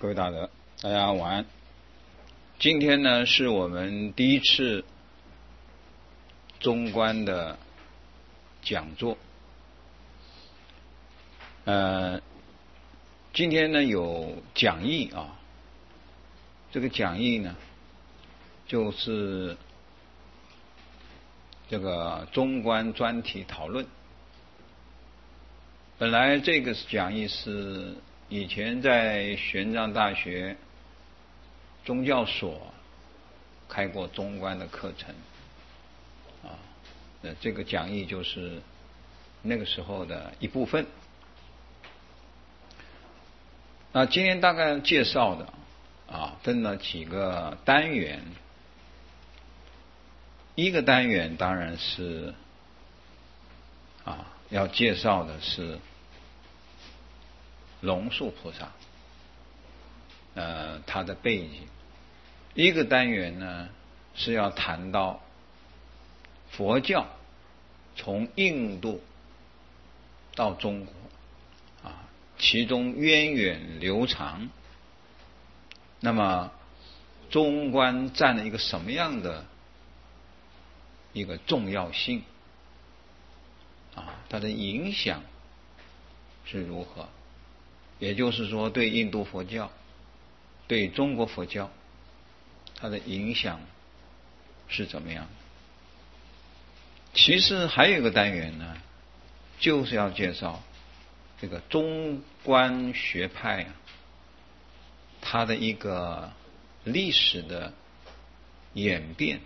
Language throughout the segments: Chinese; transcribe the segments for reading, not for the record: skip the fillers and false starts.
各位大德，大家晚安。今天呢是我们第一次中观的讲座。今天呢有讲义啊，这个讲义呢就是这个中观专题讨论。本来这个讲义是以前在玄奘大学宗教所开过中观的课程啊，这个讲义就是那个时候的一部分。那今天大概介绍的分了几个单元。一个单元当然是要介绍的是龙树菩萨，他的背景。一个单元呢是要谈到佛教从印度到中国其中源远流长，那么中观占了一个什么样的一个重要性它的影响是如何，也就是说对印度佛教对中国佛教它的影响是怎么样的。其实还有一个单元呢，就是要介绍这个中观学派它的一个历史的演变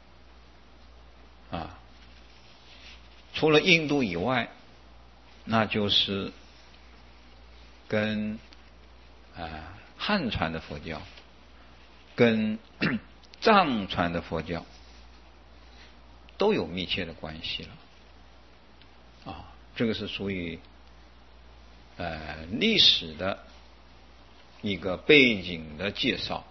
除了印度以外，那就是跟汉传的佛教跟藏传的佛教都有密切的关系了这个是属于历史的一个背景的介绍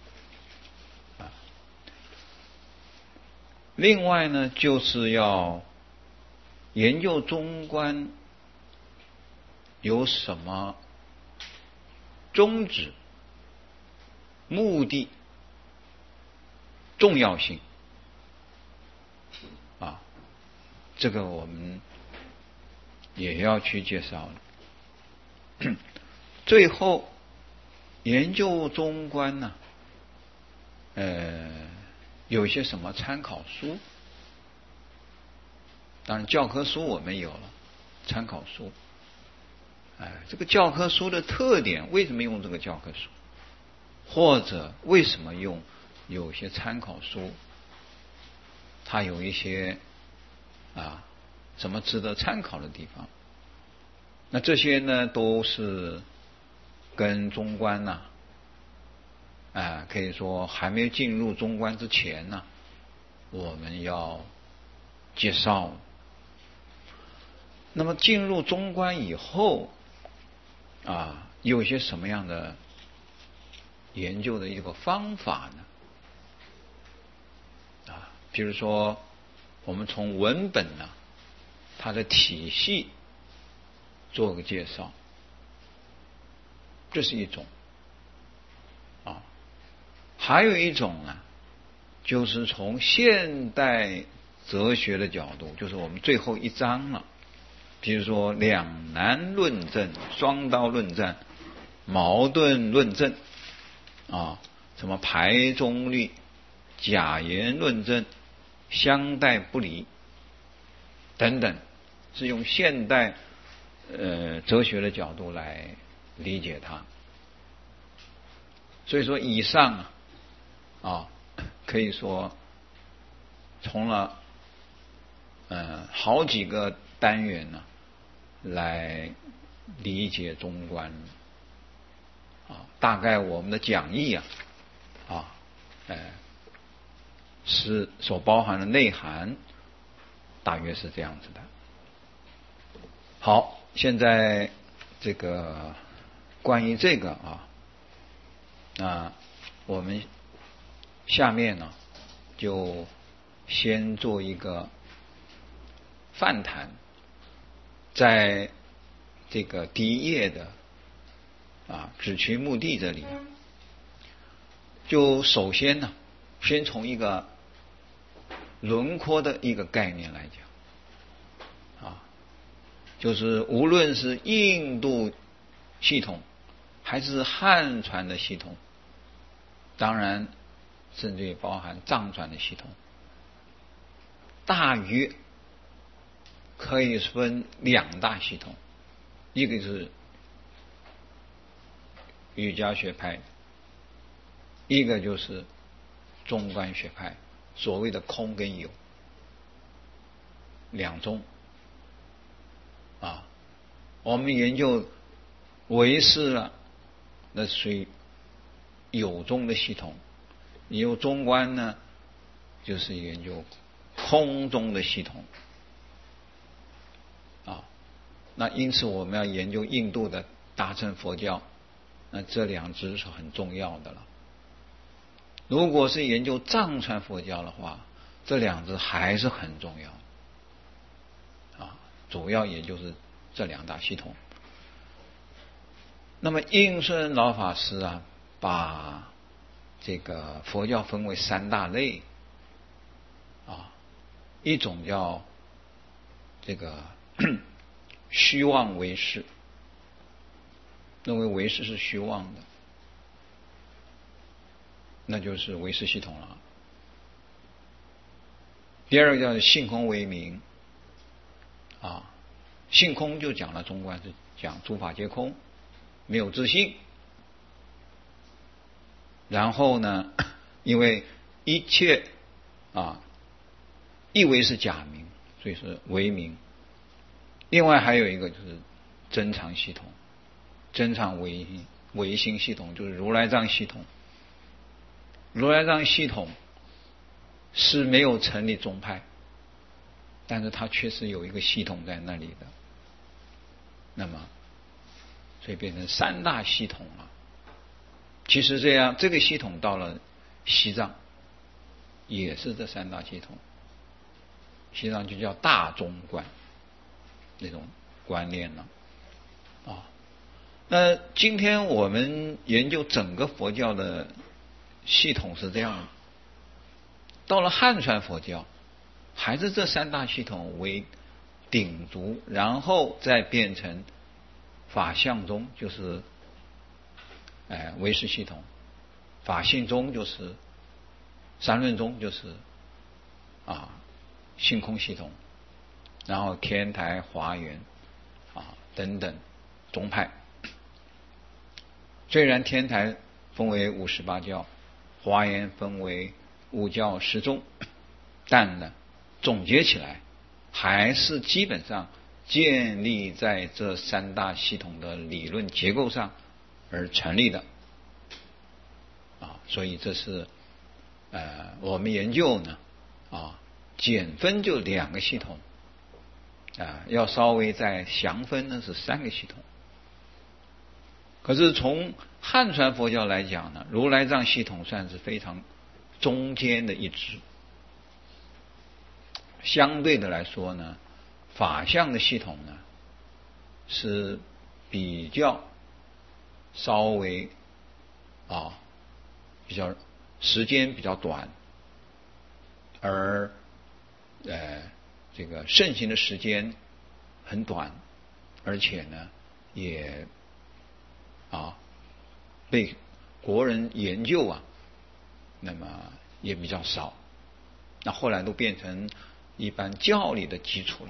另外呢，就是要研究中观有什么宗旨、目的、重要性这个我们也要去介绍了。最后研究中观呢有些什么参考书，当然教科书我们有了，参考书这个教科书的特点，为什么用这个教科书，或者为什么用有些参考书，它有一些什么值得参考的地方。那这些呢都是跟中观可以说还没有进入中观之前我们要介绍。那么进入中观以后有些什么样的研究的一个方法呢比如说我们从文本它的体系做个介绍，这是一种还有一种就是从现代哲学的角度，就是我们最后一章了，比如说两难论证、双刀论战、矛盾论证什么排中律、假言论证、相待不离等等，是用现代哲学的角度来理解它。所以说以上可以说从了好几个单元来理解中观大概我们的讲义是所包含的内涵大约是这样子的。好，现在这个关于这个我们下面就先做一个泛谈，在这个第一页的指其目的这里，就首先呢，先从一个轮廓的一个概念来讲，就是无论是印度系统还是汉传的系统，当然甚至也包含藏传的系统，大约可以分两大系统，一个是瑜伽学派，一个就是中观学派，所谓的空跟有两宗。我们研究唯识了，那属于有宗的系统；你有中观呢，就是研究空宗的系统。那因此我们要研究印度的大乘佛教，那这两支是很重要的了。如果是研究藏传佛教的话，这两支还是很重要。主要也就是这两大系统。那么应顺老法师把这个佛教分为三大类，一种叫这个虚妄唯识，认为唯识是虚妄的，那就是唯识系统了。第二个叫性空为名，性空就讲了，中观是讲诸法皆空，没有自性。然后呢，因为一切以为是假名，所以是为名。另外还有一个就是真常系统，真常唯心系统，就是如来藏系统。如来藏系统是没有成立宗派，但是它确实有一个系统在那里的。那么所以变成三大系统了。其实这个系统到了西藏也是这三大系统，西藏就叫大中观那种观念了。那今天我们研究整个佛教的系统是这样的，到了汉传佛教还是这三大系统为鼎足，然后再变成法相宗，就是唯识系统；法性宗就是三论宗，就是性空系统，然后天台、华严等等宗派。虽然天台分为58教，华严分为5教10宗，但呢，总结起来还是基本上建立在这三大系统的理论结构上而成立的。所以这是我们研究呢简分就2个系统，要稍微再详分呢是3个系统。可是从汉传佛教来讲呢，如来藏系统算是非常中间的一支。相对的来说呢，法相的系统呢是比较稍微比较时间比较短，而这个盛行的时间很短，而且呢也被国人研究那么也比较少，那后来都变成一般教理的基础了。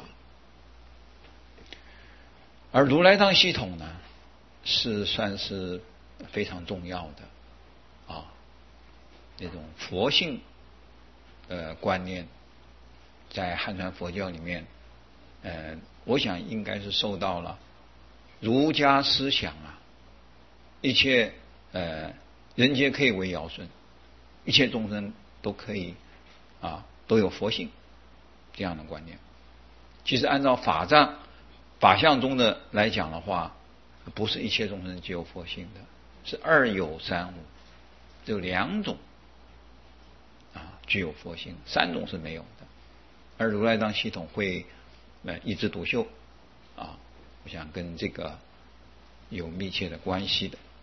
而如来藏系统呢是算是非常重要的那种佛性观念，在汉传佛教里面我想应该是受到了儒家思想一切人皆可以为尧舜，一切众生都可以都有佛性这样的观念。其实按照法相中的来讲的话，不是一切众生皆有佛性的，是二有三无，只有2种具有佛性，3种是没有的。而如来藏系统会一枝独秀我想跟这个有密切的关系的。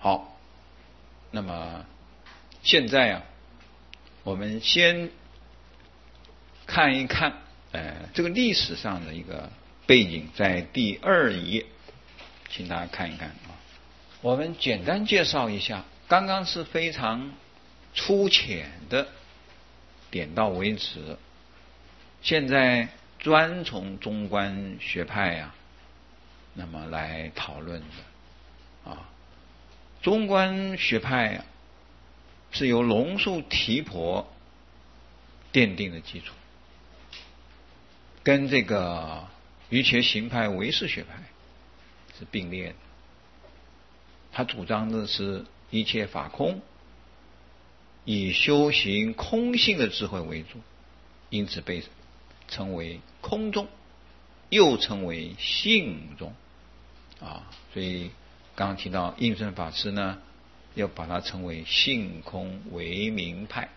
好，那么现在啊，我们先看一看这个历史上的一个背景，在第2页，请大家看一看啊。我们简单介绍一下，刚刚是非常粗浅的点到为止，现在专从中观学派啊，那么来讨论的啊。中观学派啊，是由龙树提婆奠定的基础，跟这个瑜伽行派唯识学派是并列的。他主张的是一切法空，以修行空性的智慧为主，因此被称为空宗，又称为性宗啊。所以刚刚提到应顺法师呢，要把它称为性空唯名派。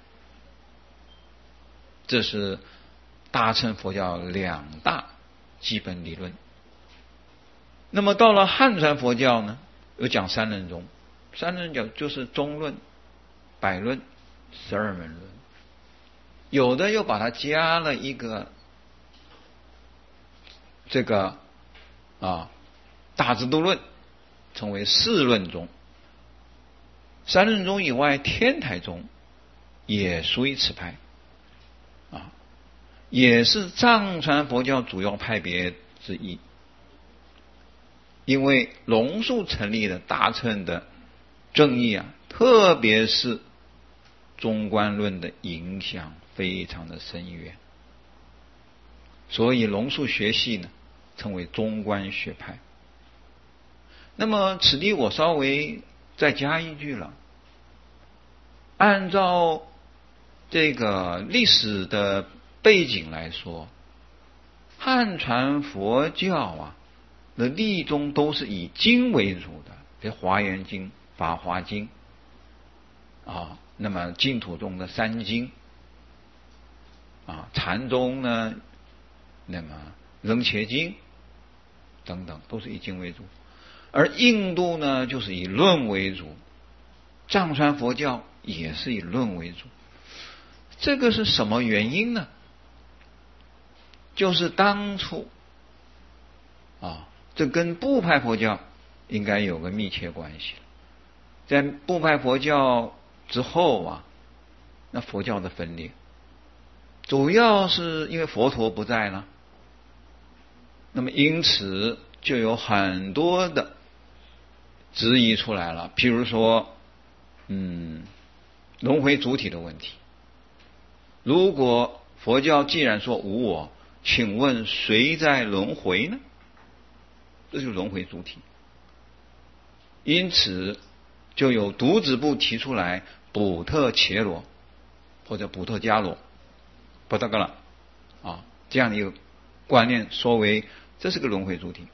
这是大乘佛教2大基本理论。那么到了汉传佛教呢，有讲三论宗，三论讲就是中论、百论、12门论，有的又把它加了一个这个大智度论，称为4论宗。三论宗以外，天台宗也属于此派啊，也是藏传佛教主要派别之一。因为龙树成立的大乘的正义啊，特别是中观论的影响非常的深远，所以龙树学系呢称为中观学派。那么此地我稍微再加一句了，按照这个历史的背景来说，汉传佛教啊的立宗都是以经为主的，比如华严经、法华经啊，那么净土宗的3经啊，禅宗呢，那么楞伽经等等，都是以经为主。而印度呢，就是以论为主，藏传佛教也是以论为主。这个是什么原因呢？就是当初这跟部派佛教应该有个密切关系。在部派佛教之后啊，那佛教的分裂主要是因为佛陀不在了，那么因此就有很多的质疑出来了，譬如说轮回主体的问题。如果佛教既然说无我，请问谁在轮回呢？这就是轮回主体。因此就有独子部提出来补特伽罗或者补特伽罗不特伽罗这样的一个观念，说为这是个轮回主体。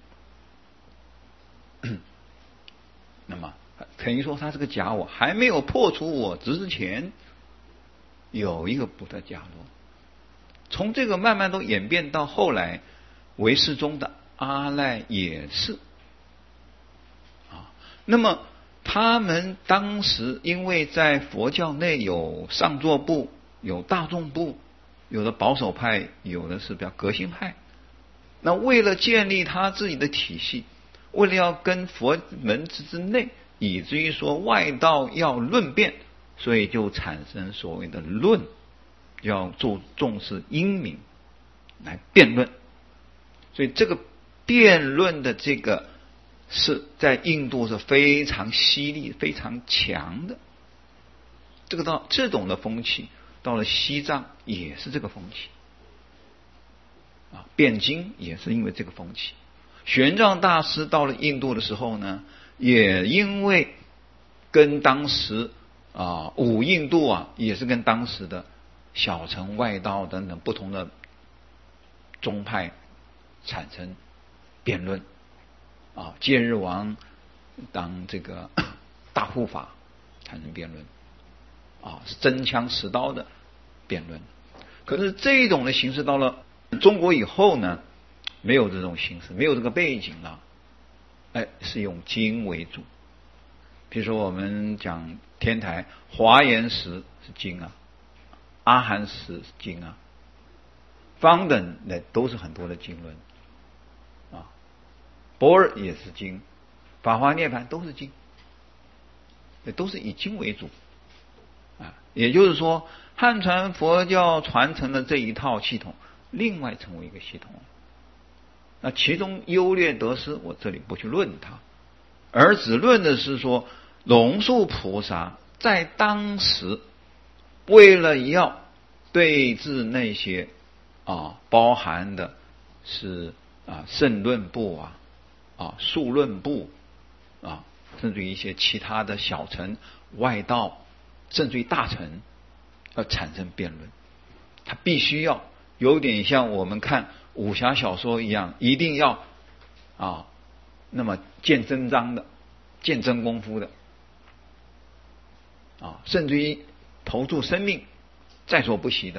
那么可以说它是个假我，还没有破除我执之前，有一个补特伽罗。从这个慢慢都演变到后来唯识中的阿赖也是那么他们当时因为在佛教内有上座部、有大众部，有的保守派，有的是比较革新派，那为了建立他自己的体系，为了要跟佛门之内，以至于说外道要论辩，所以就产生所谓的论，要重视英明来辩论。所以这个辩论的这个是在印度是非常犀利、非常强的。这种的风气到了西藏也是这个风气辩经也是因为这个风气。玄奘大师到了印度的时候呢，也因为跟当时五印度也是跟当时的小乘外道等等不同的宗派产生辩论戒日王当这个大护法产生辩论是真枪实刀的辩论。可是这种的形式到了中国以后呢，没有这种形式，没有这个背景了，是用经为主。 比如说我们讲天台华严石是经啊，阿含石是经啊，方等那都是很多的经论啊，般若也是经，法华涅槃都是经，都是以经为主啊。也就是说，汉传佛教传承的这一套系统，另外成为一个系统。那其中优劣得失，我这里不去论它，而只论的是说，龙树菩萨在当时为了要对治那些包含的是圣论部数论部甚至于一些其他的小乘外道，甚至于大乘，要产生辩论，他必须要有点像我们看武侠小说一样，一定要那么见真章的，见真功夫的甚至于投注生命在所不惜的，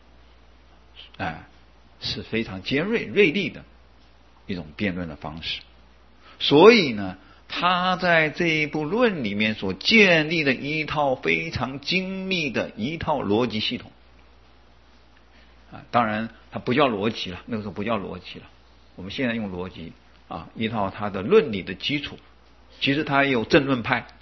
是非常尖锐锐利的一种辩论的方式。所以呢，他在这一部论里面所建立的一套非常精密的一套逻辑系统当然它不叫逻辑了，那个时候不叫逻辑了，我们现在用逻辑一套它的论理的基础。其实它也有正论派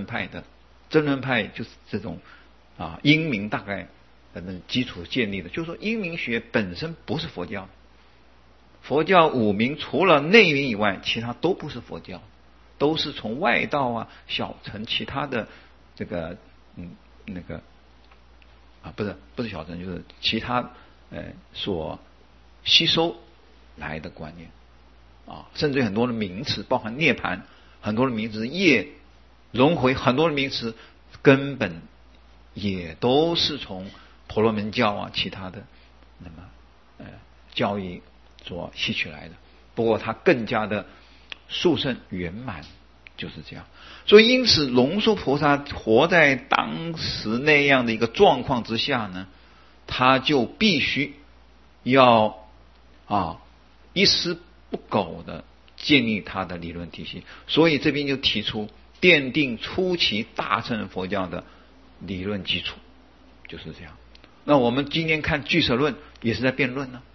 就是这种英明大概的基础建立的，就是说英明学本身不是佛教，佛教五明除了内明以外，其他都不是佛教，都是从外道小乘其他的这个那个不是小乘，就是其他所吸收来的观念甚至很多的名词，包含涅槃，很多的名词，业轮回，很多的名词根本也都是从婆罗门教其他的那么教义所吸取来的，不过它更加的殊胜圆满，就是这样。所以因此龙树菩萨活在当时那样的一个状况之下呢，他就必须要一丝不苟的建立他的理论体系。所以这边就提出奠定初期大乘佛教的理论基础，就是这样。那我们今天看俱舍论也是在辩论呢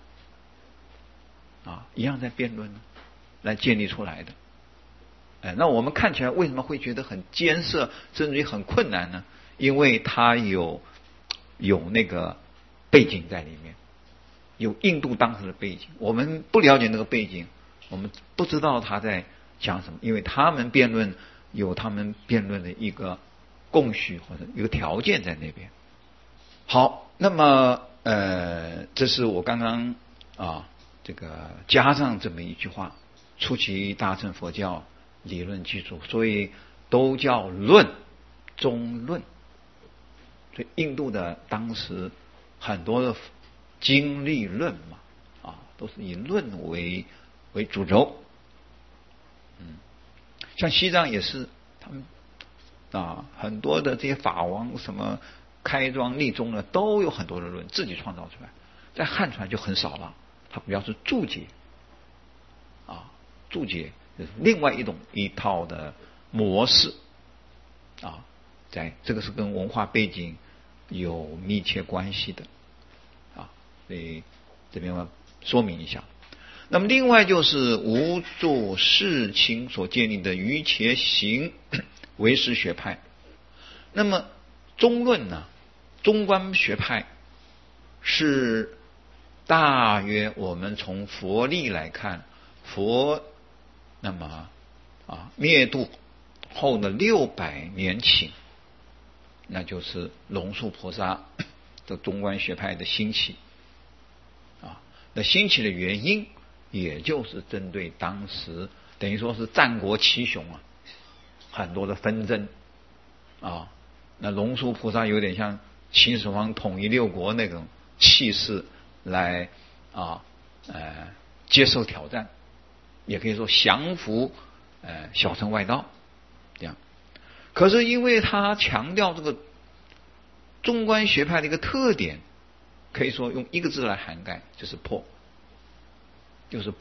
一样在辩论呢，来建立出来的。那我们看起来为什么会觉得很艰涩，甚至于很困难呢？因为它有那个背景在里面，有印度当时的背景，我们不了解那个背景，我们不知道他在讲什么，因为他们辩论有他们辩论的一个供许或者一个条件在那边。好，那么这是我刚刚这个加上这么一句话，初期大乘佛教理论基础，所以都叫论中论。所以印度的当时很多的经历论都是以论为主轴。像西藏也是，他们很多的这些法王什么开庄立宗呢，都有很多的论自己创造出来。在汉传就很少了，它主要是注解注解就是另外一套的模式在这个是跟文化背景有密切关系的所以这边我说明一下。那么另外就是无著世亲所建立的瑜伽行唯识学派。那么中论呢，中观学派是大约我们从佛历来看，佛那么灭度后的600年起，那就是龙树菩萨的中观学派的兴起那兴起的原因也就是针对当时等于说是战国七雄很多的纷争那龙树菩萨有点像秦始皇统一6国那种气势来接受挑战，也可以说降服小乘外道这样。可是因为他强调这个中观学派的一个特点，可以说用一个字来涵盖，就是破。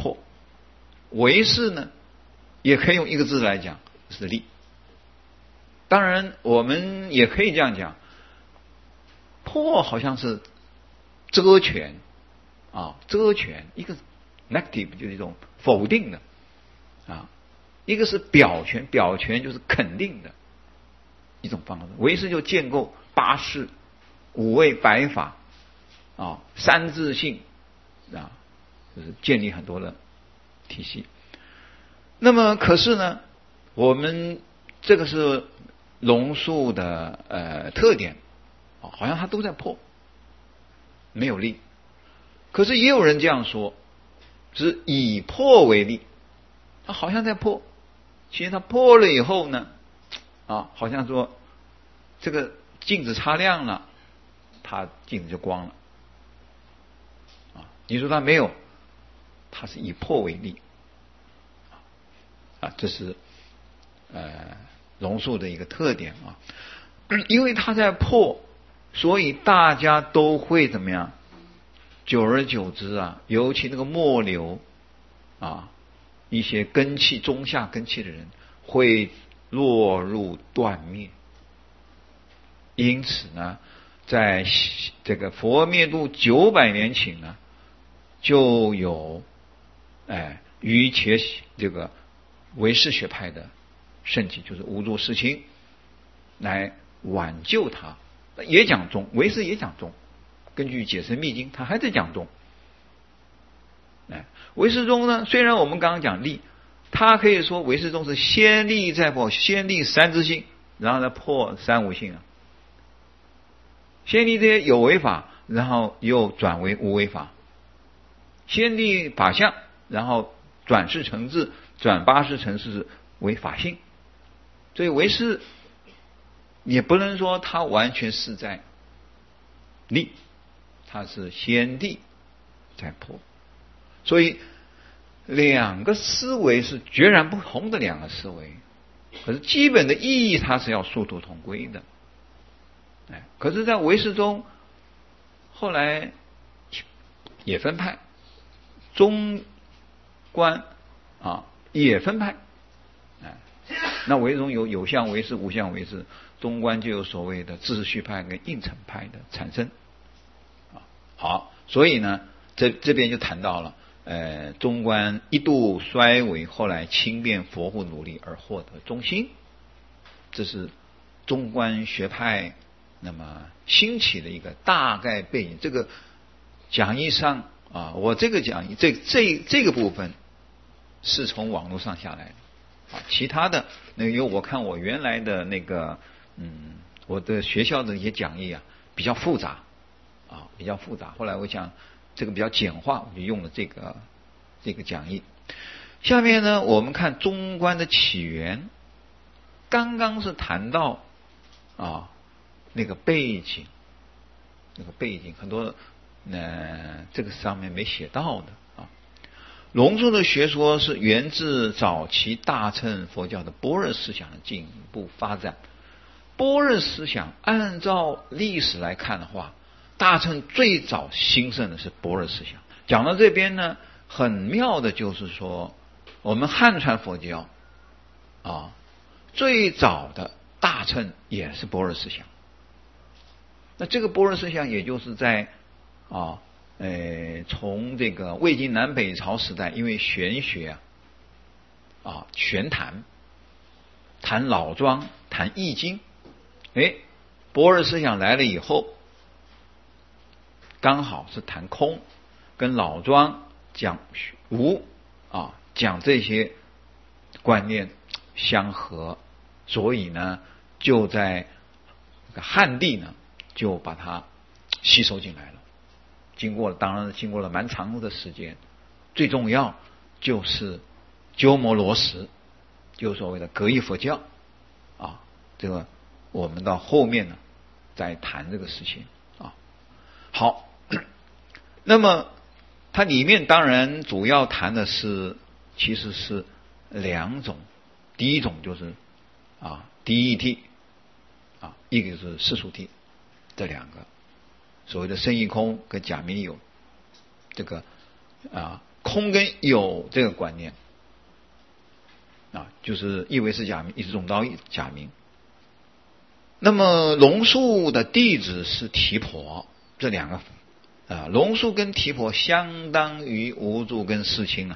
唯识呢，也可以用一个字来讲，是立。 当然我们也可以这样讲，破好像是遮权遮权，一个 negative 就是一种否定的一个是表权，表权就是肯定的一种方式。唯识就建构八识、五位百法三自性就是建立很多的体系。那么可是呢，我们这个是龙树的特点好像它都在破，没有立。可是也有人这样说，是以破为立，它好像在破，其实它破了以后呢好像说这个镜子擦亮了，它镜子就光了你说它没有，它是以破为立这是龙树的一个特点因为它在破，所以大家都会怎么样？久而久之尤其那个末流一些根器中下根器的人会落入断灭。因此呢，在这个佛灭度900年前呢，就有于且这个唯识学派的圣迹，就是无著世亲来挽救他，也讲中，唯识也讲中。根据解释密经，他还在讲中。唯识中呢，虽然我们刚刚讲立，他可以说唯识中是先立再破，先立三自性，然后再破三无性先立这些有为法，然后又转为无为法。先立法相，然后转世成智，转八识成智为法性。所以唯识也不能说它完全是在立，它是先立再破。所以两个思维是截然不同的两个思维，可是基本的意义它是要殊途同归的。可是在唯识中后来也分派，中观也分派那唯识中有相唯识、无相唯识，中观就有所谓的秩序派跟应成派的产生好，所以呢这边就谈到了中观一度衰微，后来轻便佛护努力而获得中心，这是中观学派那么兴起的一个大概背景。这个讲义上我这个讲义这个部分是从网络上下来的其他的那个因为我看我原来的那个我的学校的一些讲义比较复杂比较复杂，后来我想这个比较简化，我就用了这个讲义。下面呢，我们看中观的起源，刚刚是谈到那个背景，很多这个上面没写到的龙树的学说是源自早期大乘佛教的般若思想的进一步发展。般若思想按照历史来看的话，大乘最早兴盛的是般若思想。讲到这边呢，很妙的就是说，我们汉传佛教最早的大乘也是般若思想。那这个般若思想也就是在从这个魏晋南北朝时代，因为玄学玄谈老庄，谈易经，般若思想来了以后，刚好是谈空，跟老庄讲无讲这些观念相合，所以呢就在汉地呢就把它吸收进来了。当然经过了蛮长的时间，最重要就是鸠摩罗什，就是所谓的格义佛教这个我们到后面呢再谈这个事情好，那么它里面当然主要谈的其实是两种，第一种就是第一谛一个是世俗谛，这两个所谓的生亦空跟假名有，这个空跟有这个观念就是一为是假名，一是中道义假名那么龙树的弟子是提婆，这两个龙树跟提婆相当于无著跟世亲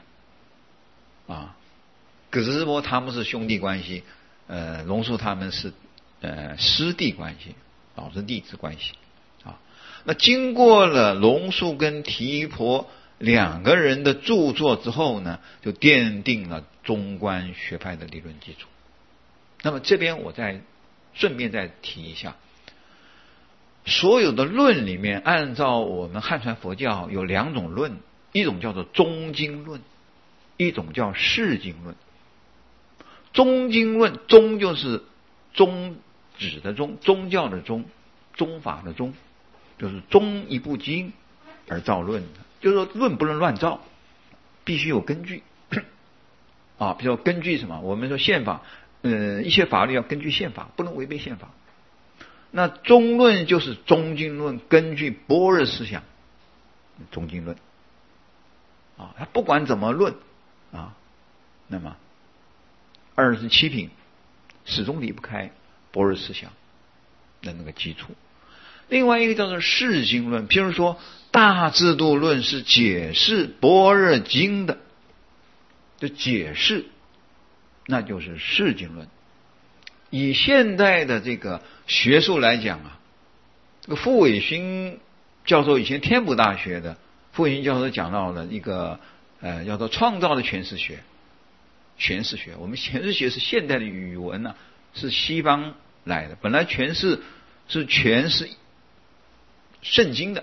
只是说他们是兄弟关系，龙树他们是师弟关系，老师弟子关系那经过了龙树跟提婆两个人的著作之后呢，就奠定了中观学派的理论基础。那么这边我再顺便再提一下，所有的论里面，按照我们汉传佛教有两种论，一种叫做中经论，一种叫释经论。中经论，宗就是宗旨的宗，宗教的宗，宗法的宗，就是宗一部经而造论的，就是说论不能乱造，必须有根据比如说根据什么？我们说宪法，一些法律要根据宪法，不能违背宪法。那中论就是中经论，根据般若思想，中经论他不管怎么论那么27品始终离不开般若思想的那个基础。另外一个叫做释经论，譬如说大智度论是解释般若经的解释，那就是释经论。以现代的这个学术来讲这个傅伟勋教授，以前天普大学的傅伟勋教授讲到了一个叫做创造的诠释学。诠释学，我们诠释学是现代的语文是西方来的，本来诠释是诠释圣经的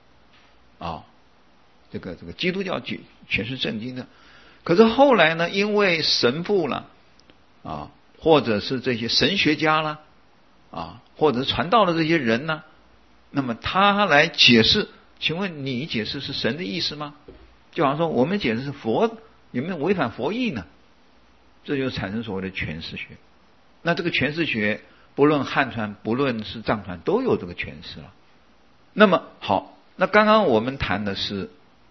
这个基督教诠释圣经的。可是后来呢，因为神父了或者是这些神学家啦或者是传道的这些人呢，那么他来解释，请问你解释是神的意思吗？就好像说我们解释是佛，有没有违反佛意呢？这就产生所谓的诠释学。那这个诠释学不论汉传不论是藏传都有这个诠释了。那么好，那刚刚我们谈的是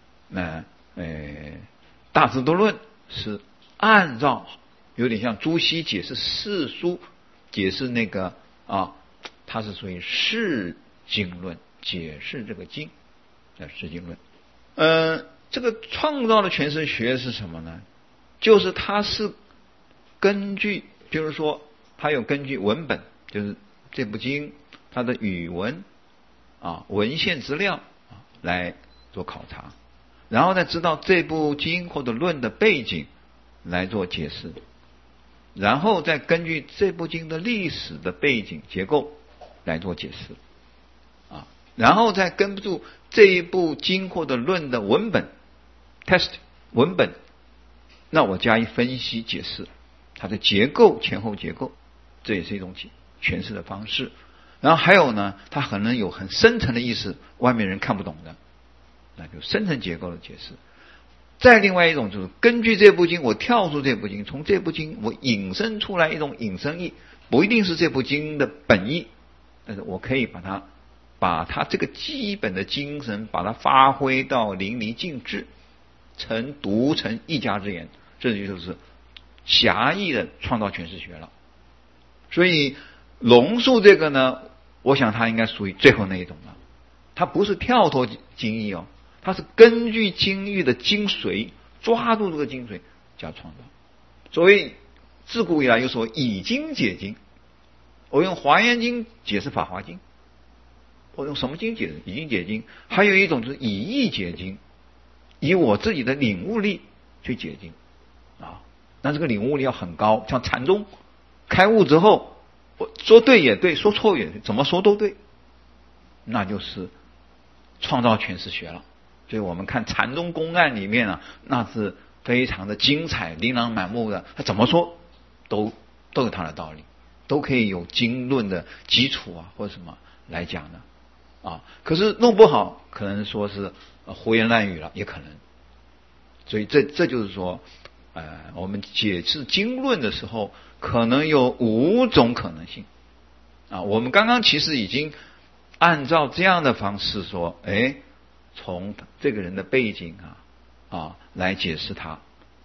大智度论是按照有点像朱熹解释四书，解释那个它是属于释经论，解释这个经叫释经论。这个创造的诠释学是什么呢？就是它是根据，比如说它有根据文本，就是这部经它的语文文献资料来做考察，然后再知道这部经或者论的背景来做解释，然后再根据这部经的历史的背景结构来做解释然后再根据这一部经或者论的文本 test 文本，那我加以分析解释它的结构，前后结构，这也是一种诠释的方式。然后还有呢，它可能有很深层的意思，外面人看不懂的，那就深层结构的解释。再另外一种就是根据这部经，我跳出这部经，从这部经我引申出来一种引申义，不一定是这部经的本意，但是我可以把它这个基本的精神把它发挥到淋漓尽致，读成一家之言，这就是狭义的创造诠释学了。所以龙树这个呢，我想它应该属于最后那一种了。它不是跳脱经义它是根据经义的精髓，抓住这个精髓加创造。所谓自古以来有所以经解经，我用华严经解释法华经，我用什么经解释？以经解经。还有一种就是以义解经，以我自己的领悟力去解经那这个领悟力要很高，像禅宗开悟之后，我说对也对，说错也对，怎么说都对，那就是创造诠释学了。所以我们看禅宗公案里面那是非常的精彩，琳琅满目的，他怎么说都有他的道理，都可以有经论的基础或者什么来讲的可是弄不好可能说是胡言乱语了，也可能。所以这就是说我们解释经论的时候可能有5种可能性我们刚刚其实已经按照这样的方式说从这个人的背景来解释他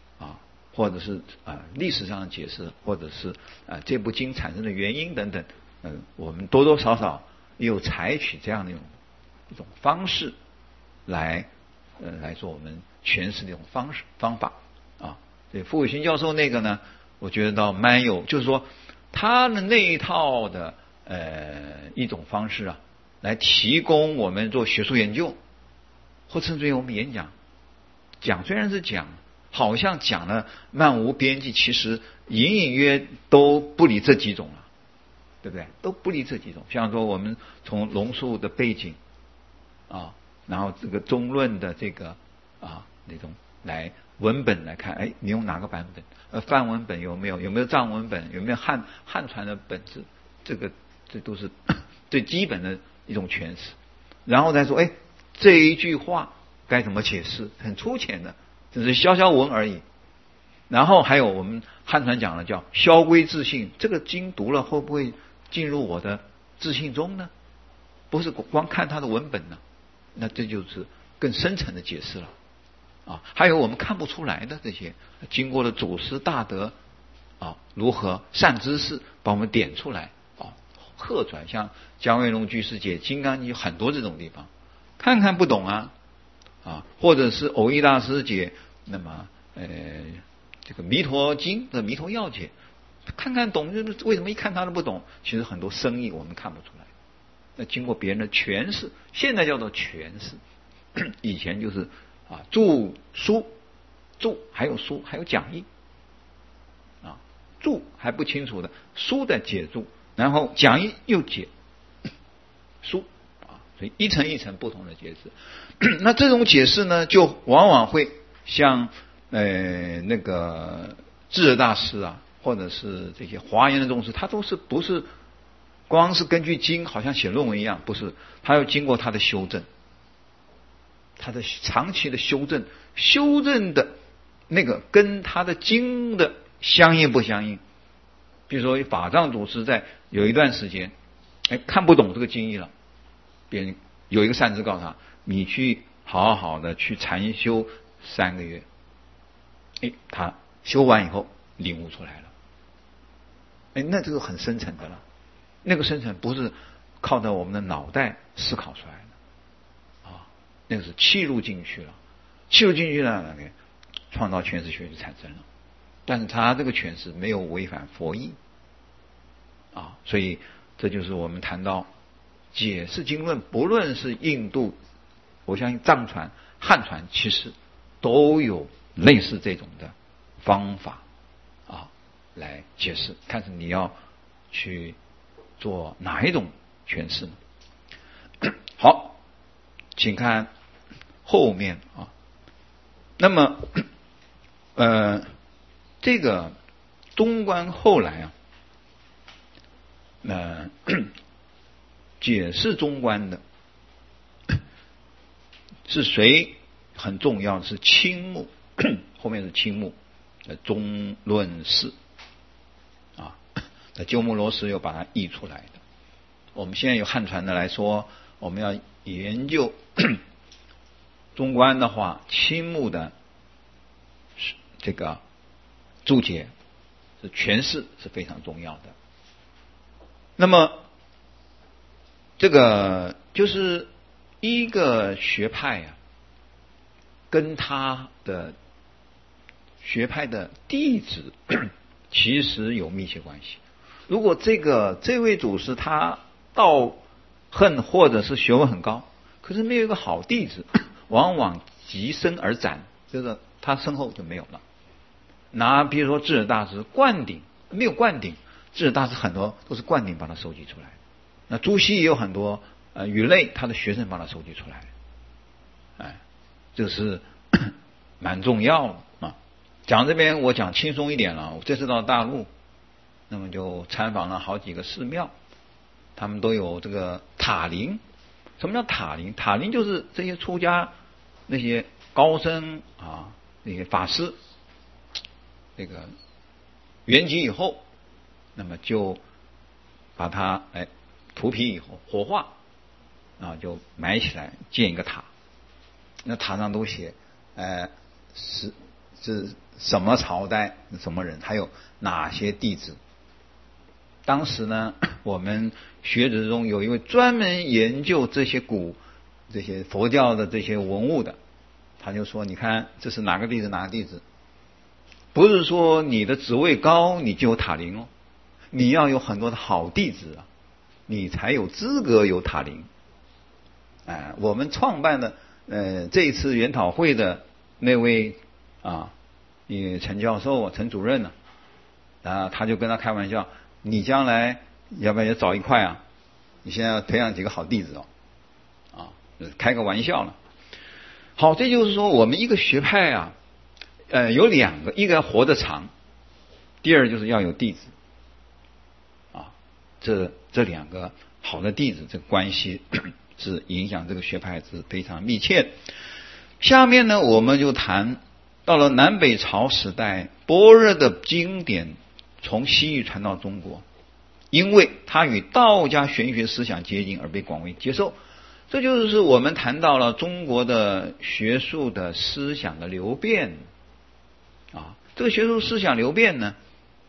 或者是历史上的解释，或者是这部经产生的原因等等我们多多少少也有采取这样的一种方式来做我们诠释的一种方法啊。对，傅伟勋教授那个呢，我觉得倒蛮有，就是说他的那一套的一种方式啊，来提供我们做学术研究，或甚至于我们演讲虽然是讲，好像讲了漫无边际，其实隐隐约都不离这几种了，对不对？都不离这几种。像说我们从龙树的背景啊，然后这个中论的这个那种来文本来看，哎，你用哪个版本？梵文本有没有？有没有藏文本？有没有汉传的本质？这都是最基本的一种诠释。然后再说，哎，这一句话该怎么解释？很粗浅的，只是消消文而已。然后还有我们汉传讲的叫消归自性，这个经读了会不会进入我的自性中呢？不是光看它的文本呢，那这就是更深层的解释了啊。还有我们看不出来的这些，经过了祖师大德如何善知识把我们点出来客转，像姜维龙居士解《金刚经》很多这种地方，看看不懂或者是藕益大师解那么这个《弥陀经》的《弥陀要解》，看看懂，为什么一看他都不懂？其实很多深意我们看不出来，那经过别人的诠释，现在叫做诠释，以前就是注疏，还有书，还有讲义注还不清楚的，书的解注，然后讲义又解书所以一层一层不同的解释。那这种解释呢，就往往会像那个智者大师或者是这些华严的宗师，他都是不是光是根据经好像写论文一样，不是，他要经过他的修正，他的长期的修正的那个跟他的经的相应不相应。比如说法藏祖师在有一段时间看不懂这个经义了，别人有一个善知告诉他，你去好好的去禅修3个月，他修完以后领悟出来了，那这个很深层的了，那个深层不是靠着我们的脑袋思考出来的那个是契入进去了，创造诠释学就产生了。但是他这个诠释没有违反佛意所以这就是我们谈到解释经论，不论是印度，我相信藏传、汉传其实都有类似这种的方法来解释，看是你要去做哪一种诠释呢？好，请看后面那么这个中观后来解释中观的是谁很重要的是青木，后面是青木的中论释那鸠摩罗什又把它译出来的。我们现在有汉传的来说，我们要研究中观的话，青木的这个注解是诠释是非常重要的。那么这个就是一个学派跟他的学派的弟子其实有密切关系。如果这位祖师他道恨或者是学问很高，可是没有一个好弟子，往往即身而斩，就是他身后就没有了。比如说智者大师灌顶，没有灌顶，智者大师很多都是灌顶帮他收集出来。那朱熹也有很多语类，他的学生帮他收集出来。这是蛮重要的讲这边我讲轻松一点了。我这次到大陆，那么就参访了好几个寺庙，他们都有这个塔林。什么叫塔林？塔林就是这些出家那些高僧那些法师，这个圆寂以后，那么就把它涂皮以后火化就埋起来建一个塔。那塔上都写是什么朝代什么人，还有哪些弟子当时呢，我们学者中有一位专门研究这些佛教的这些文物的，他就说：你看这是哪个弟子哪个弟子，不是说你的职位高你就有塔林哦，你要有很多的好弟子啊，你才有资格有塔林。我们创办的这一次研讨会的那位陈教授陈主任呢，他就跟他开玩笑，你将来要不要也找一块啊？你现在要培养几个好弟子开个玩笑了。好，这就是说我们一个学派有两个，一个要活得长，第二就是要有弟子这两个好的弟子，这个关系是影响这个学派是非常密切。下面呢，我们就谈到了南北朝时代，般若的经典从西域传到中国，因为它与道家玄学思想接近而被广为接受。这就是我们谈到了中国的学术的思想的流变这个学术思想流变呢，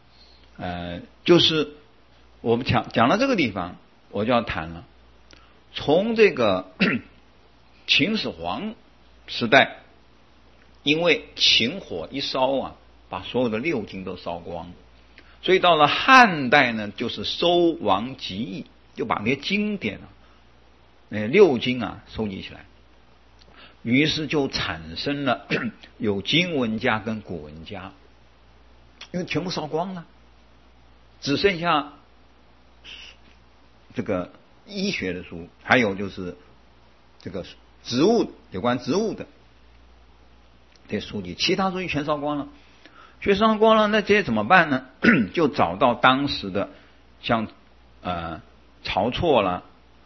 就是我们讲到这个地方，我就要谈了。从这个秦始皇时代，因为秦火一烧把所有的六经都烧光，所以到了汉代呢，就是收王集义，就把那些经典六经收集起来，于是就产生了有经文家跟古文家，因为全部烧光了，只剩下这个医学的书，还有就是这个植物有关植物的这些书籍，其他书籍全烧光了。全烧光了，那这些怎么办呢？就找到当时的像晁错了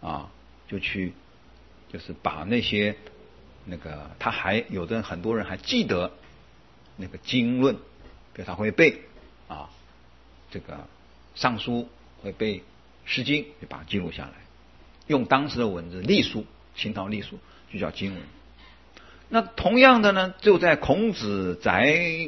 就是把那些他还有的很多人还记得那个经论，比如他会背这个尚书会背诗经，就把它记录下来，用当时的文字隶书，秦朝隶书就叫经文。那同样的呢，就在孔子宅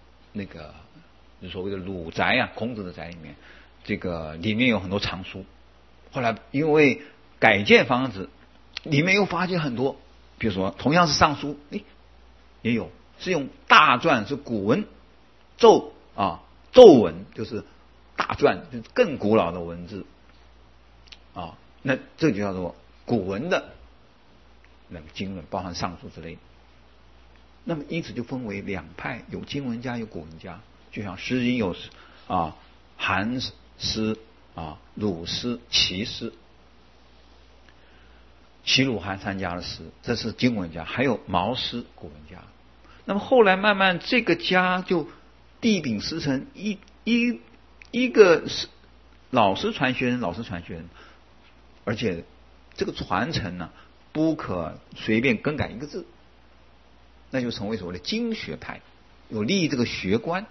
所谓的鲁宅孔子的宅里面，这个里面有很多藏书。后来因为改建房子，里面又发现很多，比如说同样是尚书，也有是用大篆，是古文纣文，就是大篆，就是更古老的文字那这就叫做古文的那个经论，包含尚书之类的。那么因此就分为两派，有经文家有古文家，就像诗经有韩诗鲁诗齐诗，齐鲁韩三家的诗，这是经文家，还有毛诗古文家。那么后来慢慢这个家就地秉师承，一个老师传学人，而且这个传承呢不可随便更改一个字，那就成为所谓的经学派，有利于这个学观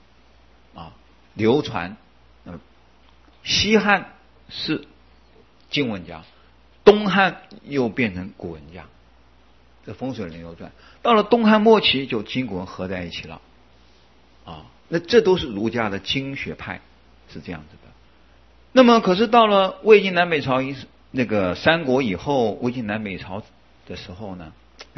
流传。那么西汉是经文家，东汉又变成古文家，这风水轮流转。到了东汉末期，就经古文合在一起了那这都是儒家的经学派，是这样子的。那么可是到了魏晋南北朝三国以后，魏晋南北朝的时候呢，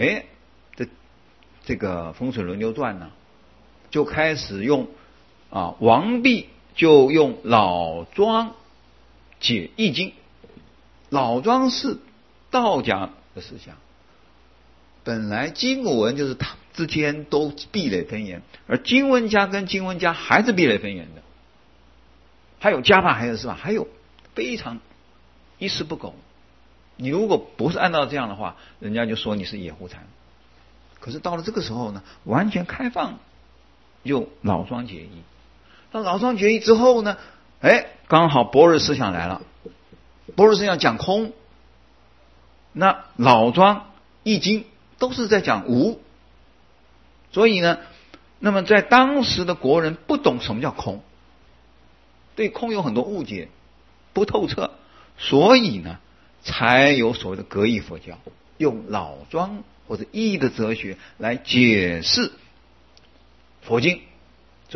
这个风水轮流转呢，就开始用王弼就用老庄解易经。老庄是道家的思想，本来经古文就是他之间都壁垒森严，而经文家跟经文家还是壁垒森严的，还有家法还有司法，还有非常一丝不苟。你如果不是按照这样的话，人家就说你是野狐禅。可是到了这个时候呢，完全开放，就老庄解易。到老庄解易之后呢，刚好般若思想来了。般若思想讲空，那老庄易经都是在讲无，所以呢，那么在当时的国人不懂什么叫空，对空有很多误解，不透彻，所以呢才有所谓的格义佛教，用老庄或者易的哲学来解释佛经。所以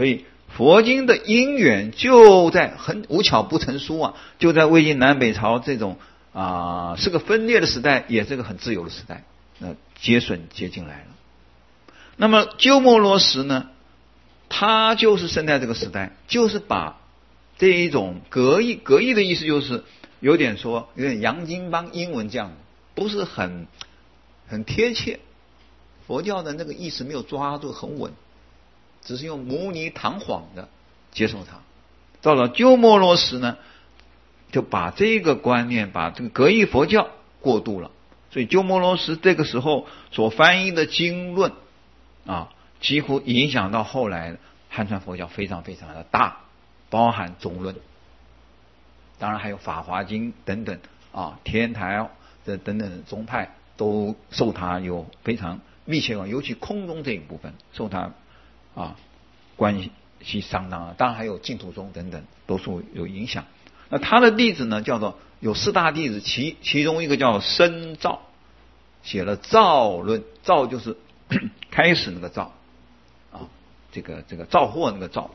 佛经的因缘就在很无巧不成书啊，就在魏晋南北朝这种是个分裂的时代，也是个很自由的时代，接进来了。那么鸠摩罗什呢，他就是生在这个时代，就是把这一种格义的意思，就是有点洋泾浜英文这样，不是很贴切，佛教的那个意思没有抓住很稳，只是用模拟堂皇的接受它。到了鸠摩罗什呢，就把这个观念，把这个格义佛教过渡了。所以鸠摩罗什这个时候所翻译的经论几乎影响到后来汉传佛教非常非常的大，包含中论，当然还有法华经等等天台这等等宗派都受它有非常密切关系，尤其空中这一部分受它关系相当，当然还有净土宗等等都受有影响。那他的弟子呢，叫做有4大弟子，其中一个叫深造，写了造论，造就是开始那个造这个造货那个造。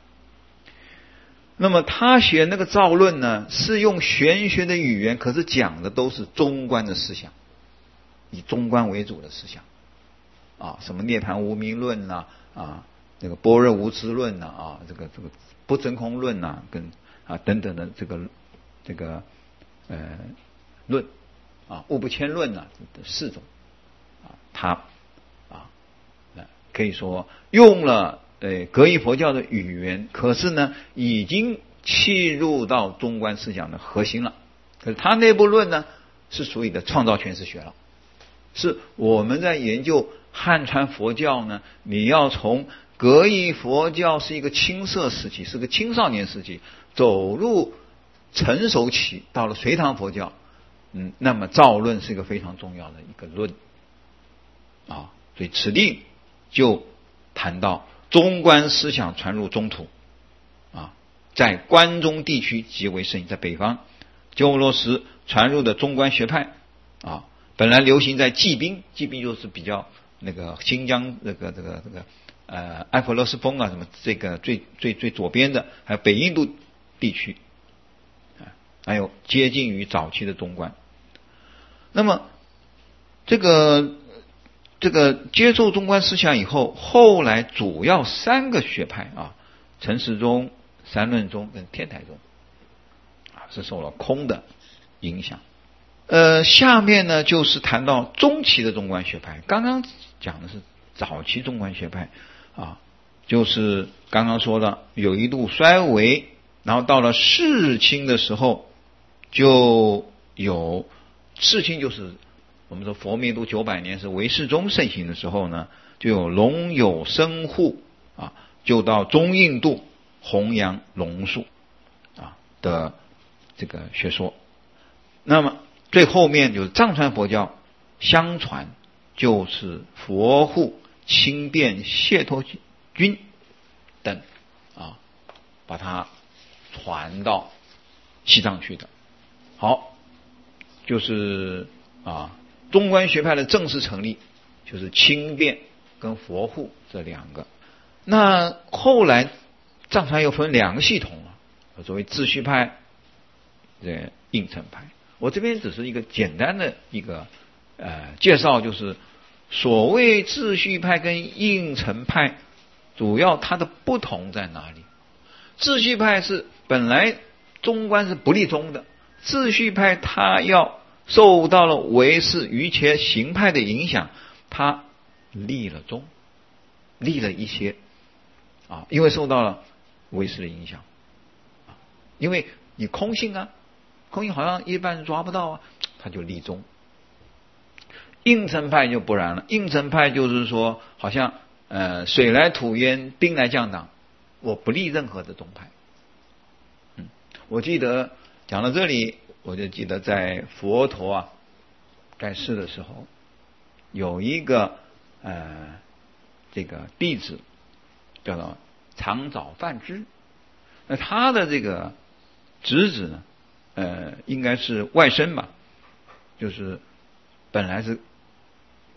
那么他写那个造论呢，是用玄学的语言，可是讲的都是中观的思想，以中观为主的思想什么涅槃无明论这个般若无知论这个不真空论跟等等的这个论物不迁论这4种他可以说用了格义佛教的语言，可是呢已经契入到中观思想的核心了。可是他那部论呢是属于的创造诠释学了，是我们在研究汉传佛教呢，你要从格义佛教是一个青涩时期，是个青少年时期，走入成熟期，到了隋唐佛教那么造论是一个非常重要的一个论所以此地就谈到中观思想传入中土在关中地区极为盛行，在北方鸠摩罗什传入的中观学派本来流行在罽宾就是比较那个新疆这个埃弗罗斯峰什么这个最左边的，还有北印度地区还有接近于早期的中观。那么这个接受中观思想以后，后来主要3个学派陈实宗、三论宗跟天台宗是受了空的影响。下面呢就是谈到中期的中观学派，刚刚讲的是早期中观学派就是刚刚说的有一度衰微，然后到了世亲的时候，就有世亲就是我们说佛灭度900年是唯识宗盛行的时候呢，就有龙有生护就到中印度弘扬龙树的这个学说。那么最后面就是藏传佛教，相传就是佛护、清辩、解脱军等把它传到西藏去的。好，就是中观学派的正式成立，就是清辩跟佛护这2个。那后来藏传又分2个系统了，所谓秩序派、应成派。我这边只是一个简单的一个介绍，就是所谓秩序派跟应成派，主要它的不同在哪里？秩序派是本来中观是不立宗的，秩序派它要受到了唯识瑜伽行派的影响，它立了宗，立了一些因为受到了唯识的影响因为你空性空性好像一般人抓不到他就立宗。应成派就不然了，应成派就是说好像水来土淹，兵来将挡，我不立任何的宗派。我记得讲到这里，我就记得在佛陀在世的时候，有一个这个弟子叫做长沼梵知，那他的这个侄子呢应该是外甥吧，就是本来是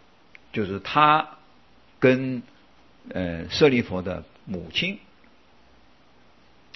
就是他跟舍利佛的母亲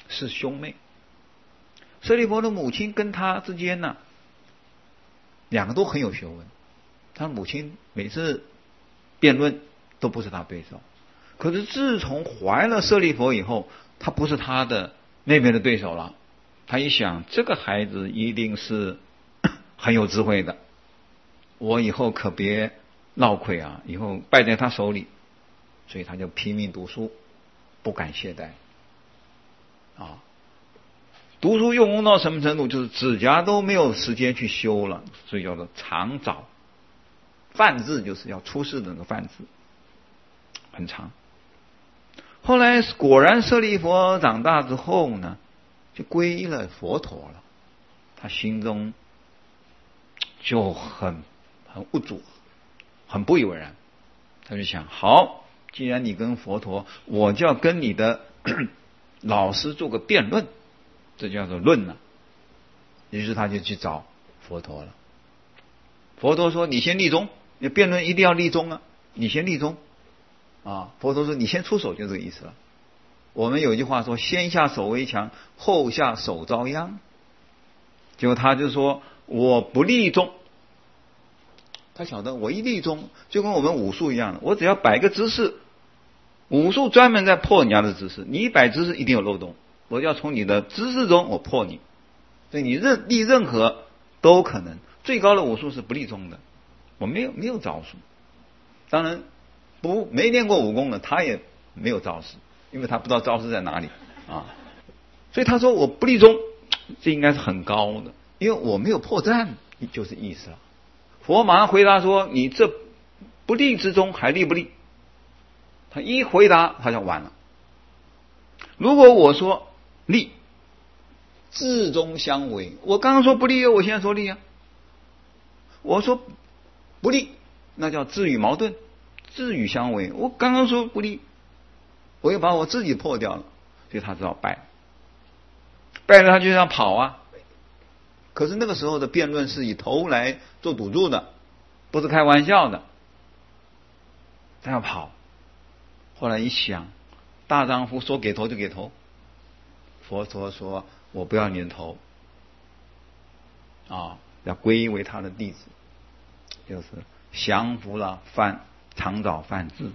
是兄妹。舍利弗的母亲跟他之间呢，两个都很有学问。他母亲每次辩论都不是他对手，可是自从怀了舍利弗以后，他不是他的妹妹的对手了。他一想，这个孩子一定是很有智慧的，我以后可别落亏啊，以后败在他手里。所以他就拼命读书，不敢懈怠啊。读书用功到什么程度，就是指甲都没有时间去修了，所以叫做长爪。梵字就是要出世的那个梵字，很长。后来果然舍利弗长大之后呢，就皈依了佛陀了。他心中就很无助，很不以为然。他就想，好，既然你跟佛陀，我就要跟你的老师做个辩论，这叫做论了。于是他就去找佛陀了。佛陀说：“你先立宗，你辩论一定要立宗啊！你先立宗啊！”佛陀说：“你先出手，就这个意思了。”我们有一句话说：“先下手为强，后下手遭殃。”结果他就说：“我不立宗。”他晓得我一立宗，就跟我们武术一样的，我只要摆个姿势，武术专门在破人家的姿势，你一摆姿势一定有漏洞，我要从你的姿势中我破你，所以你立任何都可能。最高的武术是不立宗的，我没有招数。当然没练过武功的，他也没有招式，因为他不知道招式在哪里啊。所以他说我不立宗，这应该是很高的，因为我没有破绽，就是意思了。佛马上回答说：“你这不立之宗还立不立？”他一回答他就完了。如果我说立，至宗相违，我刚刚说不立，我现在说立啊。我说不立，那叫自与矛盾，自与相违。我刚刚说不立，我又把我自己破掉了，所以他只好败了他就这样跑啊。可是那个时候的辩论是以头来做赌注的，不是开玩笑的。他要跑，后来一想，大丈夫说给头就给头。佛陀说：“我不要你的头啊，要皈依为他的弟子，就是降服了长爪梵志。”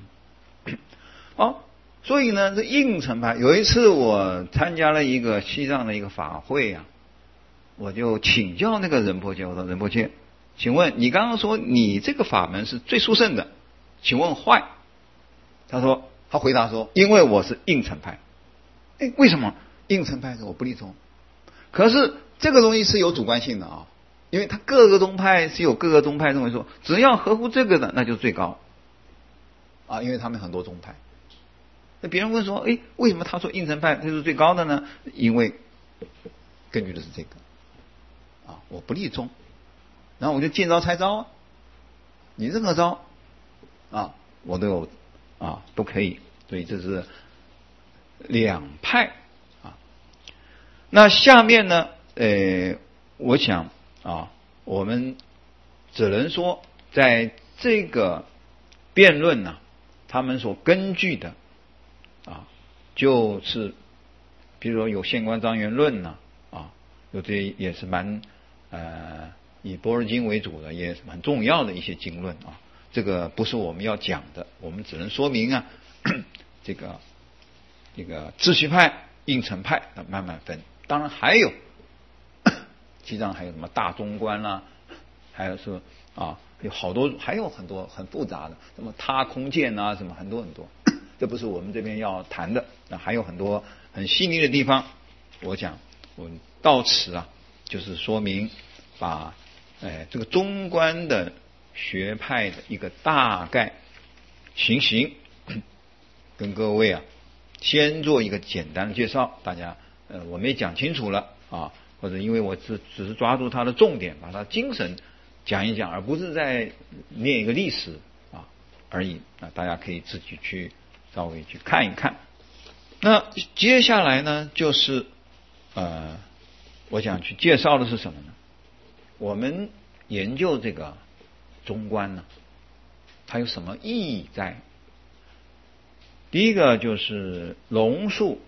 所以呢，这应成派有一次我参加了一个西藏的一个法会啊，我就请教那个仁波切，我说仁波切，请问你刚刚说你这个法门是最殊胜的，请问坏？他回答说，因为我是应成派。为什么？应成派是我不立宗。可是这个东西是有主观性的啊，因为他各个宗派是有各个宗派认为说，只要合乎这个的，那就是最高啊，因为他们很多宗派。那别人问说，为什么他说应成派就是最高的呢？因为根据的是这个啊，我不立宗，然后我就见招拆招啊，你任何招啊，我都有啊，都可以。所以这是两派啊。那下面呢，我想啊，我们只能说，在这个辩论呢，他们所根据的啊，就是比如说有现观庄严论呢，有这也是蛮以般若经为主的，也是蛮重要的一些经论啊。这个不是我们要讲的，我们只能说明啊，这个秩序派、应成派慢慢分。当然还有西藏还有什么大中观啦，还有说有好多，还有很多很复杂的，什么他空见啊，什么很多，这不是我们这边要谈的。那还有很多很细腻的地方，我讲我们到此啊，就是说明把这个中观的学派的一个大概情形跟各位先做一个简单的介绍。大家我没讲清楚了或者因为我只是抓住它的重点，把它精神讲一讲，而不是在念一个历史而已。大家可以自己去稍微去看一看。那接下来呢，就是我想去介绍的是什么呢？我们研究这个中观呢，它有什么意义在？第一个就是龙树，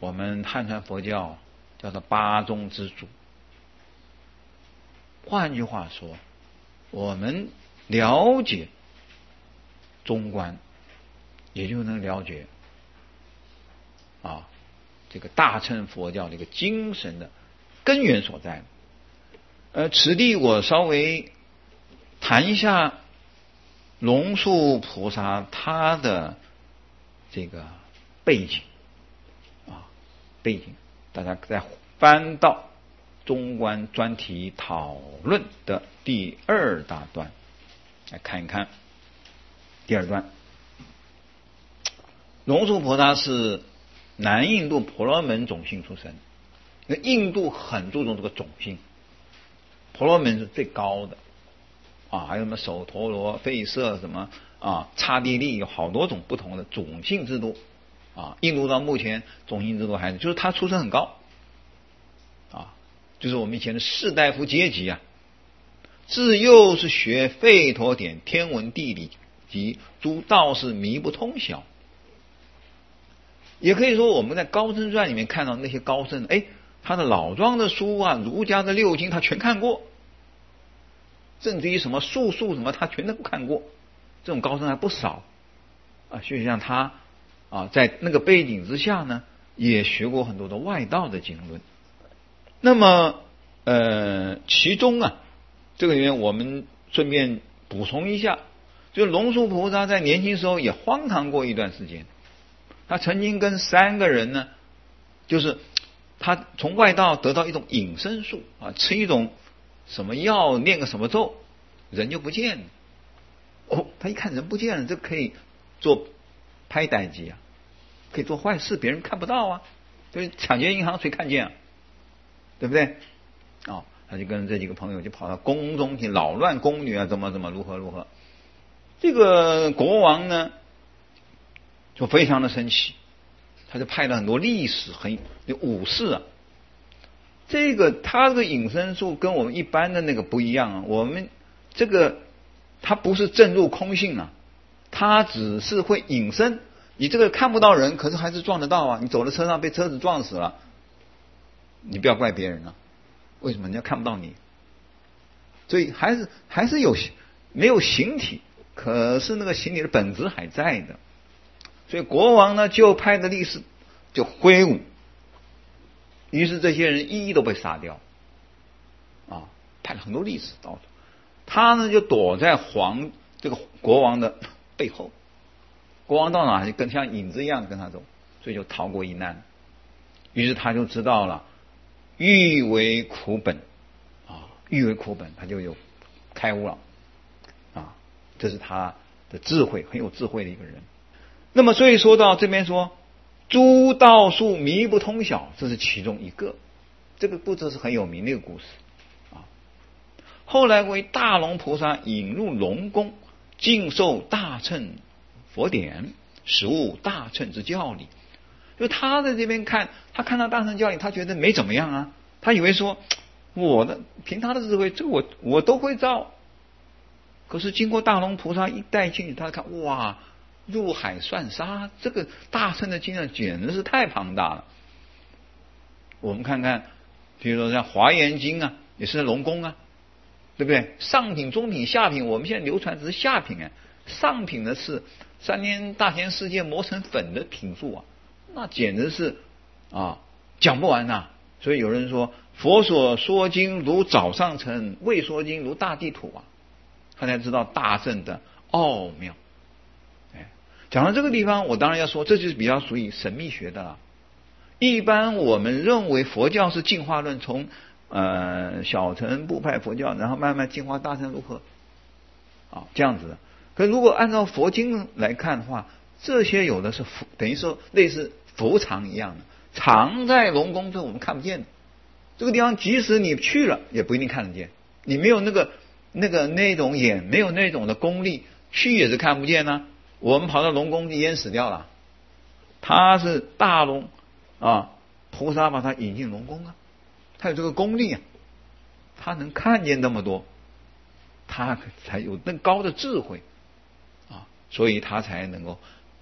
我们汉传佛教叫做八宗之祖。换句话说，我们了解中观，也就能了解这个大乘佛教的一个精神的根源所在。此地我稍微谈一下龙树菩萨他的这个背景背景，大家再翻到中观专题讨论的第2大段来看一看。第2段，龙树菩萨是南印度婆罗门种姓出身。那印度很注重这个种姓，婆罗门是最高的还有什么首陀罗、吠舍什么刹帝利，有好多种不同的种姓制度印度到目前种姓制度还是就是他出身很高就是我们以前的士大夫阶级自幼是学吠陀典、天文地理及诸道士弥不通晓。也可以说我们在高僧传里面看到那些高僧，他的老庄的书儒家的6经他全看过，甚至于什么术数什么他全都看过，这种高僧还不少就像他在那个背景之下呢，也学过很多的外道的经论。那么其中这个里面我们顺便补充一下，就龙树菩萨在年轻时候也荒唐过一段时间。他曾经跟3个人呢，就是他从外道得到一种隐身术吃一种什么药，念个什么咒，人就不见了。他一看人不见了，这可以做拍歹机可以做坏事，别人看不到就是抢劫银行谁看见对不对他就跟这几个朋友就跑到宫中去扰乱宫女怎么如何。这个国王呢就非常的生气，他就派了很多力士武士他这个隐身术跟我们一般的那个不一样我们这个他不是正入空性他只是会隐身，你这个看不到人，可是还是撞得到你走在车上被车子撞死了，你不要怪别人为什么人家看不到你？所以还是没有形体，可是那个形体的本质还在的。所以国王呢就派的力士就挥舞，于是这些人一一都被杀掉派了很多力士到处，他呢就躲在这个国王的背后，国王到哪就跟像影子一样跟他走，所以就逃过一难。于是他就知道了欲为苦本欲为苦本，他就有开悟了这是他的智慧，很有智慧的一个人。那么所以说到这边说诸道术弥不通晓，这是其中一个，这个故事是很有名的一个故事后来为大龙菩萨引入龙宫，尽受大乘佛典，实悟大乘之教理。就他在这边看，他看到大乘教理，他觉得没怎么样他以为说凭他的智慧，这个我都会造。可是经过大龙菩萨一带进去，他看入海算沙，这个大乘的经量简直是太庞大了。我们看看比如说像华严经也是龙宫对不对？上品中品下品，我们现在流传只是下品上品的是3天大千世界磨成粉的品数那简直是讲不完所以有人说佛所说经如早上晨，未说经如大地土他才知道大乘的奥妙。讲到这个地方，我当然要说这就是比较属于神秘学的了。一般我们认为佛教是进化论，从小乘部派佛教，然后慢慢进化大乘如何这样子的。可如果按照佛经来看的话，这些有的是等于说类似佛藏一样的，藏在龙宫中我们看不见的。这个地方即使你去了也不一定看得见，你没有那种眼，没有那种的功力，去也是看不见我们跑到龙宫就淹死掉了。他是大龙菩萨把他引进龙宫他有这个功力他能看见那么多，他才有那高的智慧所以他才能够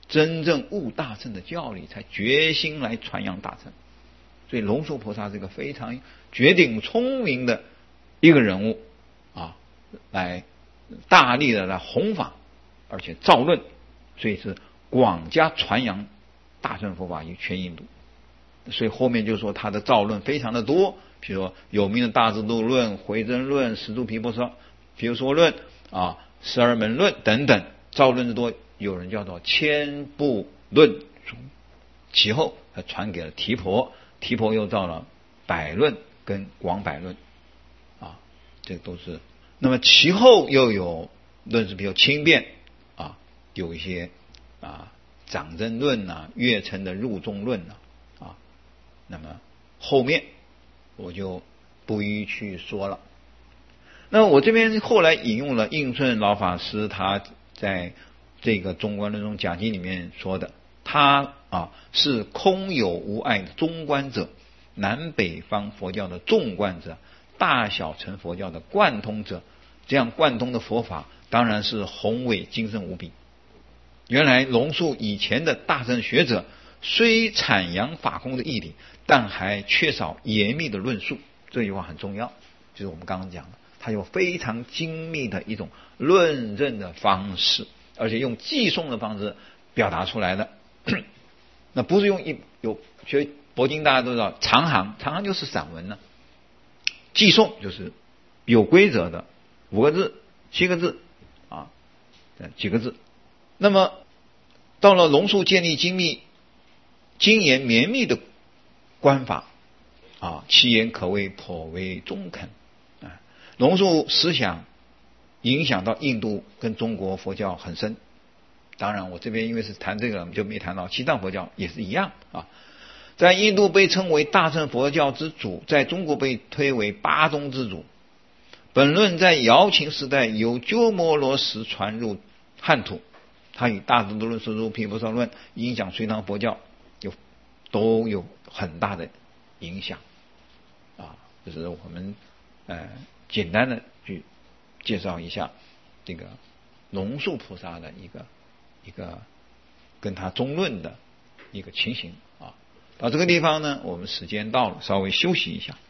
真正悟大乘的教理，才决心来传扬大乘。所以龙树菩萨是一个非常绝顶聪明的一个人物啊，来大力的来弘法，而且造论，所以是广加传扬大乘佛法于全印度。所以后面就说他的造论非常的多，比如说有名的大智度论、回真论、十住毗婆娑论啊、十二门论等等，造论之多，有人叫做千部论书。其后他传给了提婆，提婆又造了百论跟广百论啊，这都是。那么其后又有论是比如轻便啊，有一些掌真论啊、月称的入中论啊，那么后面我就不一去说了。那么我这边后来引用了应顺老法师他在这个中观论中讲经里面说的，他是空有无碍的中观者，南北方佛教的纵观者，大小乘佛教的贯通者。这样贯通的佛法当然是宏伟精深无比。原来龙树以前的大乘学者虽阐扬法空的义理，但还缺少严密的论述。这句话很重要，就是我们刚刚讲的，他有非常精密的一种论证的方式，而且用寄颂的方式表达出来的。那不是用有学佛经大家都知道，长行就是散文呢，寄颂就是有规则的5个字、7个字啊，几个字。那么到了龙树建立精严绵密的观法啊，其言可谓颇为中肯啊。龙树思想影响到印度跟中国佛教很深。当然我这边因为是谈这个就没谈到西藏佛教也是一样啊。在印度被称为大乘佛教之祖，在中国被推为八宗之祖。本论在瑶琴时代由鸠摩罗什传入汉土，它与大智度论、十住毗婆娑论影响隋唐佛教都有很大的影响啊。这是我们简单的去介绍一下这个龙树菩萨的一个跟他中论的一个情形啊。到这个地方呢，我们时间到了，稍微休息一下。